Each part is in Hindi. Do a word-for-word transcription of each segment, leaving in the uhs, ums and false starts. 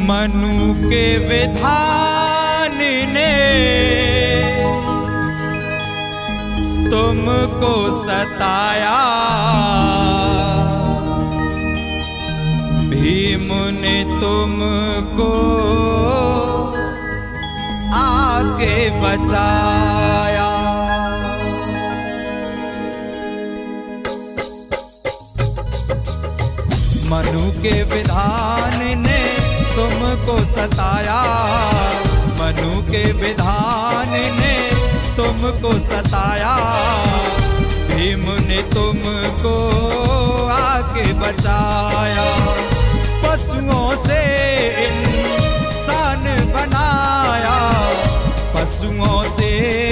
मनु के विधान ने तुमको सताया, भीम ने तुमको आके बचाया। मनु के विधान ने तुमको सताया, मनु के विधान ने तुमको सताया, भीम ने तुमको आके बचाया। पशुओं से इंसान बनाया, पशुओं से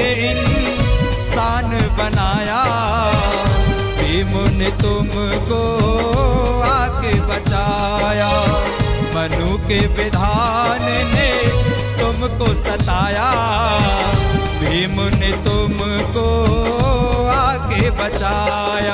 इंसान बनाया, भीम ने तुमको आके बचाया। मनु के विधान ने तुमको सताया, भीम ने तुमको आके बचाया।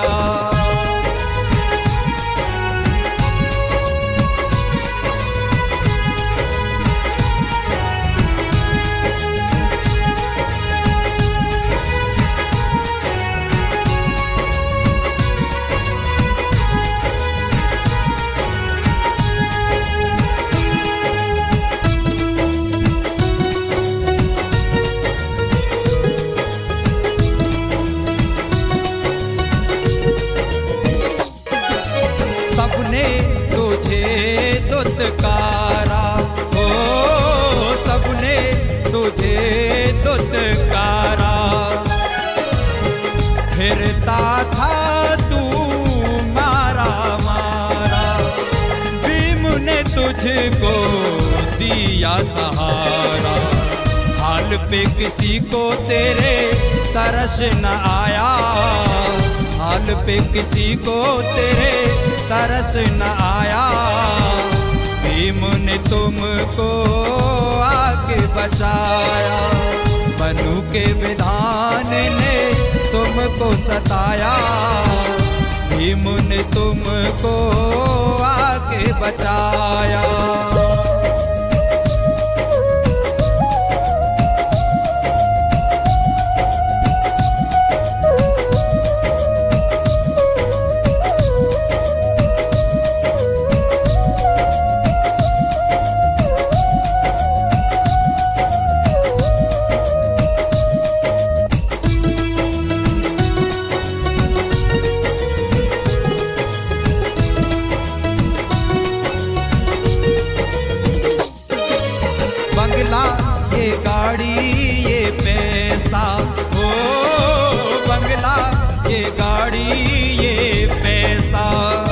सबने तुझे दुत्कारा, हो सबने तुझे दुत्कारा, फिरता था तू मारा मारा, भीम ने तुझको दिया सहारा। हाल पे किसी को तेरे तरस न आया, हाल पे किसी को तेरे तरस न आया, भीम ने तुमको आके बचाया। मनु के विधान ने तुमको सताया, भीम ने तुमको आके बचाया। बंगला ये गाड़ी ये पैसा, हो बंगला ये गाड़ी ये पैसा,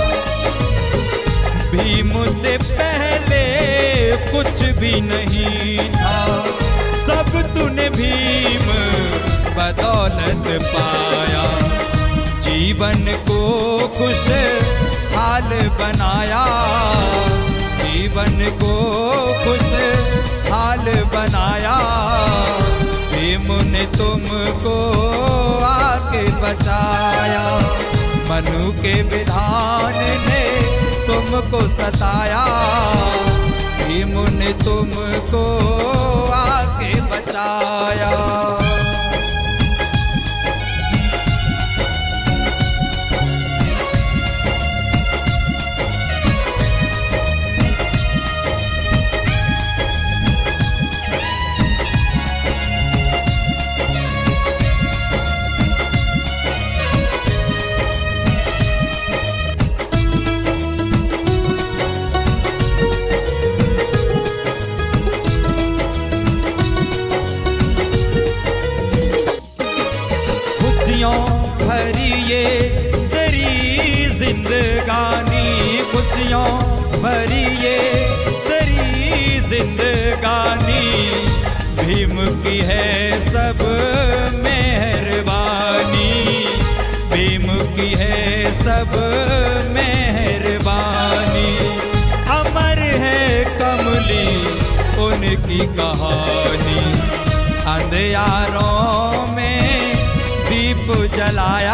भीम से पहले कुछ भी नहीं था, सब तूने भीम बदौलत पाया। जीवन को खुश हाल बनाया, जीवन को खुश हाल बनाया, भीम ने तुमको आके बचाया। मनु के विधान ने तुमको सताया, भीम ने तुमको आके बचाया। भरी ये तेरी जिंदगानी, खुशियों भरी ये तेरी जिंदगानी, भीम की है सब मेहरबानी, भीम की है सब मेहरबानी। अमर है कमली उनकी कहानी, अंधियारों में दीप जलाया,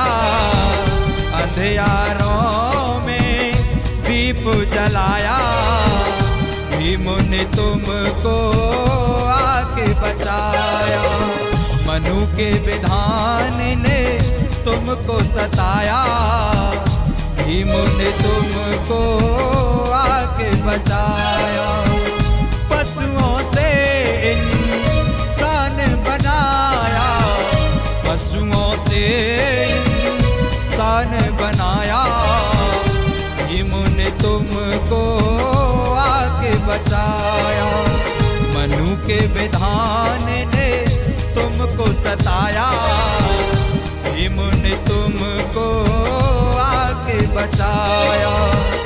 अंधियारों में दीप जलाया, भीम ने तुमको आके बचाया। मनु के विधान ने तुमको सताया, भीम ने तुमको आके बचाया। पशुओं से इंसान बनाया, पशुओं से इंसान बनाया, भीम ने तुमको आके बचाया। मनु के विधान ने तुमको सताया, भीम ने तुमको आके बचाया।